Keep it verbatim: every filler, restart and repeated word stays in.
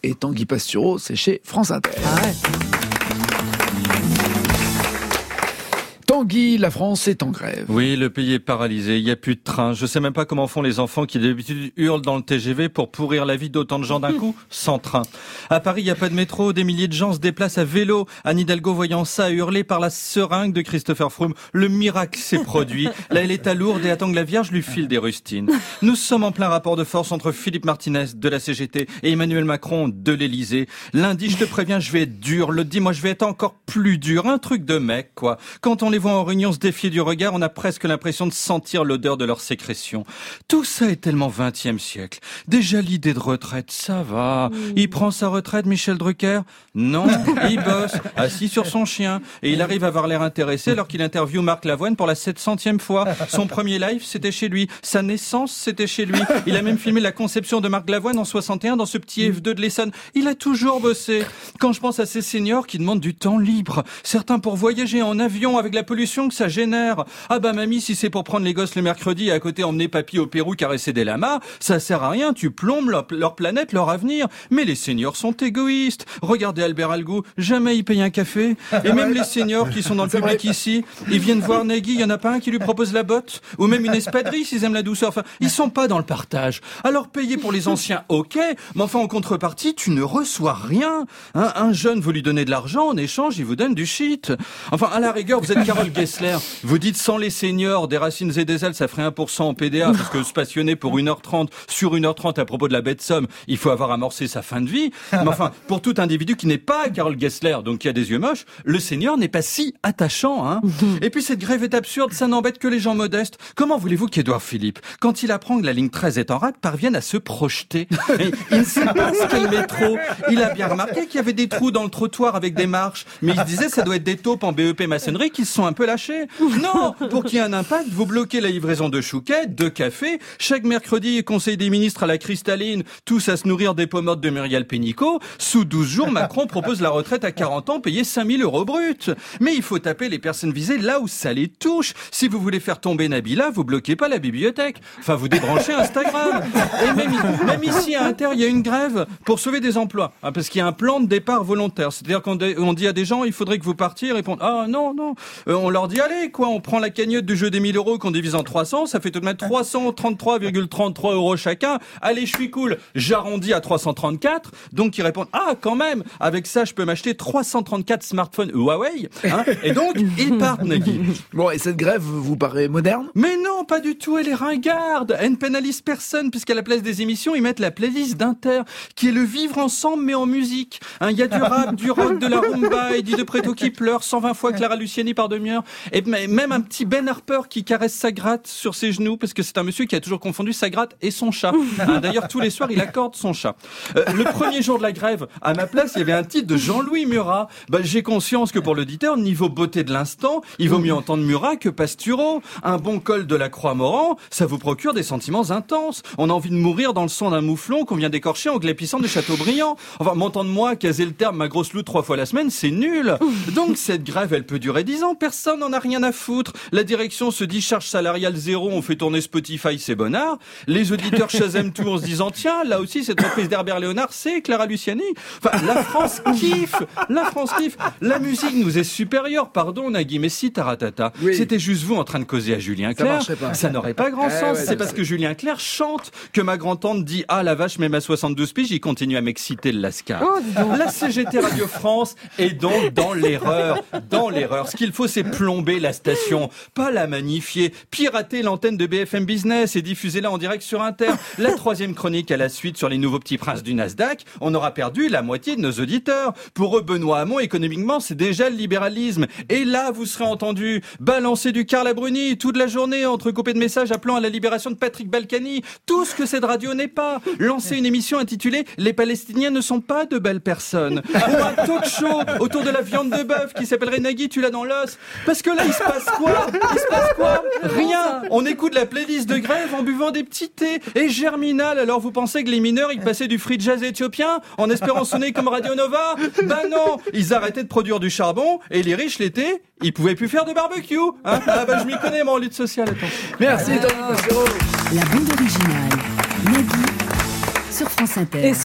et Tanguy Pastureau, c'est chez France Inter. Ah ouais. Tanguy, la France est en grève. Oui, le pays est paralysé, il n'y a plus de train. Je sais même pas comment font les enfants qui d'habitude hurlent dans le T G V pour pourrir la vie d'autant de gens d'un coup, sans train. À Paris, il n'y a pas de métro, des milliers de gens se déplacent à vélo. Anne Hidalgo, voyant ça, a hurlé par la seringue de Christopher Froome. Le miracle s'est produit. Là, elle est à Lourdes et attend que la Vierge lui file des rustines. Nous sommes en plein rapport de force entre Philippe Martinez de la C G T et Emmanuel Macron de l'Élysée. Lundi, je te préviens, je vais être dur. Le dimanche, je vais être encore plus dur. Un truc de mec, quoi. Quand on les voit en réunion se défier du regard, on a presque l'impression de sentir l'odeur de leur sécrétion. Tout ça est tellement vingtième siècle. Déjà l'idée de retraite, ça va. Il prend sa retraite, Michel Drucker? Non, il bosse, assis sur son chien. Et il arrive à avoir l'air intéressé alors qu'il interviewe Marc Lavoine pour la sept centième fois. Son premier live, c'était chez lui. Sa naissance, c'était chez lui. Il a même filmé la conception de Marc Lavoine en soixante et un dans ce petit F deux de l'Essonne. Il a toujours bossé. Quand je pense à ces seniors qui demandent du temps libre, certains pour voyager en avion avec la pollution que ça génère. Ah bah mamie, si c'est pour prendre les gosses le mercredi et à côté emmener papy au Pérou caresser des lamas, ça sert à rien, tu plombes leur, leur planète, leur avenir. Mais les seniors sont égoïstes. Regardez Albert Algo, jamais il paye un café. Et même les seniors qui sont dans le public ici, ils viennent voir Nagui, il y en a pas un qui lui propose la botte? Ou même une espadrille s'ils aiment la douceur. Enfin, ils sont pas dans le partage. Alors payer pour les anciens, ok, mais enfin en contrepartie, tu ne reçois rien. Hein, un jeune, vous lui donnez de l'argent, en échange, il vous donne du shit. Enfin, à la rigueur, vous êtes Carole Gessler. Vous dites sans les seniors, des racines et des ailes, ça ferait un pour cent en P D A, parce que se passionner pour une heure trente sur une heure trente à propos de la bête Somme, il faut avoir amorcé sa fin de vie. Mais enfin, pour tout individu qui n'est pas Carole Gessler, donc qui a des yeux moches, le senior n'est pas si attachant, hein. Et puis cette grève est absurde, ça n'embête que les gens modestes. Comment voulez-vous qu'Édouard Philippe, quand il apprend que la ligne treize est en rade, parvienne à se projeter? Et il ne sait pas ce qu'est le métro. Il a bien remarqué qu'il y avait des trous dans le trottoir avec des marches, mais il se disait ça doit être des taupes en B E P maçonnerie qui se sont un peu lâchés. Non, pour qu'il y ait un impact, vous bloquez la livraison de chouquettes, de café. Chaque mercredi, Conseil des ministres à la cristalline, tous à se nourrir des pommes mortes de Muriel Pénicaud. Sous douze jours, Macron propose la retraite à quarante ans, payée cinq mille euros bruts. Mais il faut taper les personnes visées là où ça les touche. Si vous voulez faire tomber Nabila, vous bloquez pas la bibliothèque. Enfin, vous débranchez Instagram. Et même, même ici, à Inter, il y a une grève pour sauver des emplois. Hein, parce qu'il y a un plan de départ volontaire. C'est-à-dire qu'on on dit à des gens, il faudrait que vous partiez, ils répondent, ah non, non. Euh, on leur dit, allez, quoi, on prend la cagnotte du jeu des mille euros qu'on divise en trois cents, ça fait tout de même trois cent trente-trois virgule trente-trois euros chacun. Allez, je suis cool. J'arrondis à trois cent trente-quatre. Donc, ils répondent, ah, quand même, avec ça, je peux m'acheter trois cent trente-quatre smartphones Huawei. Hein, et donc, ils partent, Nagui. Bon, et cette grève vous paraît moderne? Mais non, pas du tout, elle est ringarde. Elle ne pénalise personne, puisqu'à la place des émissions, ils mettent la playlist d'Inter, qui est le vivre ensemble, mais en musique. Hein, il y a du rap, du rock, de la rumba, Eddie de Préto qui pleure, cent vingt fois Clara Luciani par demi-heure, et même un petit Ben Harper qui caresse sa gratte sur ses genoux, parce que c'est un monsieur qui a toujours confondu sa gratte et son chat. Hein, d'ailleurs, tous les soirs, il accorde son chat. Euh, le premier jour de la grève, à ma place, il y avait un titre de Jean-Louis Murat. Bah, j'ai conscience que pour l'auditeur, niveau beauté de l'instant, il vaut mieux entendre Murat que Pastureau. Un bon col de la Croix-Moran, ça vous procure des sentiments intenses. On a envie de mourir dans le sang d'un mouflon qu'on vient d'écorcher en glépissant de Chateaubriand. Enfin, m'entendre moi caser le terme ma grosse loutre trois fois la semaine, c'est nul. Donc cette grève, elle peut durer dix ans. Personne n'en a rien à foutre. La direction se dit charge salariale zéro, on fait tourner Spotify, c'est bonnard. Les auditeurs chasement tout en se disant tiens, là aussi cette reprise d'Herbert Léonard, c'est Clara Luciani. Enfin, la France kiffe. La France kiffe. La musique nous est supérieure. Pardon, Nagui, mais si taratata, oui. C'était juste vous en train de causer à Julien Clerc. Ça, pas. Ça n'aurait pas grand eh sens. Ouais, c'est parce que Julien Clerc chante que ma grand-tante dit ah la vache, même à soixante-douze piges, il continue à m'exciter le lascar. Oh, la C G T Radio France est donc dans l'erreur. Dans l'erreur. Ce qu'il faut, c'est plomber la station, pas la magnifier, pirater l'antenne de B F M Business et diffuser là en direct sur Inter. La troisième chronique à la suite sur les nouveaux petits princes du Nasdaq, on aura perdu la moitié de nos auditeurs. Pour eux, Benoît Hamon, économiquement, c'est déjà le libéralisme. Et là, vous serez entendu balancer du Carla Bruni toute la journée, entrecoupé de messages appelant à la libération de Patrick Balkany. Tout ce que cette radio n'est pas. Lancer une émission intitulée « Les Palestiniens ne sont pas de belles personnes ». Ou un talk show autour de la viande de bœuf qui s'appellerait Nagui, tu l'as dans l'os. Parce que là, il se passe quoi? Il se passe quoi? Rien. On écoute la playlist de grève en buvant des petits thés. Et Germinal, alors vous pensez que les mineurs, ils passaient du free jazz éthiopien en espérant sonner comme Radio Nova? Bah non, ils arrêtaient de produire du charbon et les riches l'été, ils pouvaient plus faire de barbecue. Hein, ah bah je m'y connais moi en lutte sociale. Attends. Merci Tanguy Pastureau. La bande originale, Nagui sur France Inter.